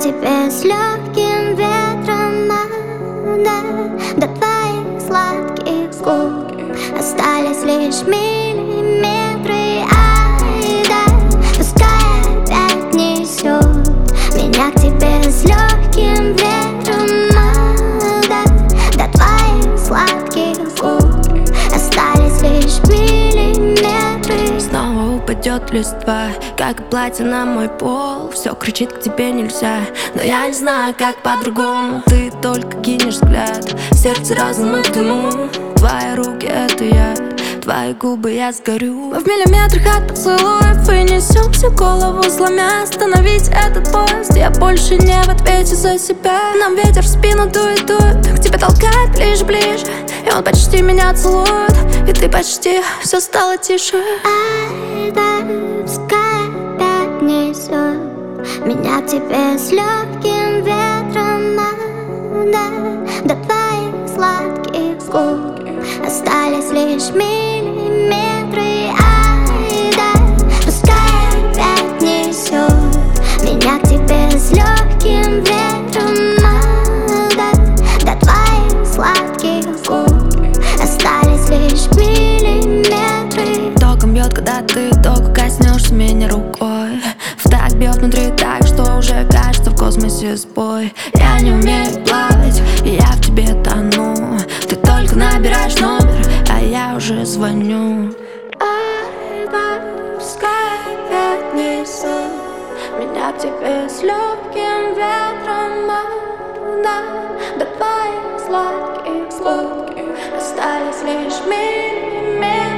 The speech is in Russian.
тебе с легким ветром надо. До твоих сладких губ остались лишь миллиметры. Ай, да, пускай опять несет меня к тебе с легким ветром надо. До твоих сладких губ остались лишь миллиметры. Снова упадет листва, как и платье на мой пол. Все кричит, к тебе нельзя, но я не знаю, как по-другому. Ты только кинешь взгляд, сердце разум в дыму. Твои руки — это я, твои губы — я сгорю. Мы в миллиметрах от поцелуев и несемся, голову сломя. Остановить этот поезд, я больше не в ответе за себя. Нам ветер в спину дует, дует, к тебе толкает ближе, ближе. И он почти меня целует, и ты почти, все стало тише. Ай, да, пускай опять несет меня к тебе с легким ветром надо. До твоих сладких губ остались лишь миллиметры. Ай, да, пускай опять несет меня к тебе с легким ветром надо. До твоих сладких губ остались лишь миллиметры. Током бьет, когда ты только коснешься меня рукой. В так бьет внутри так, что уже кажется в космосе сбой. Я не умею плавать, и я в тебе тону. Ты только набираешь номер, а я уже звоню. Ай, да, пускай опять несет меня к тебе с легким ветром надо. До твоих сладких губ остались лишь миллиметры.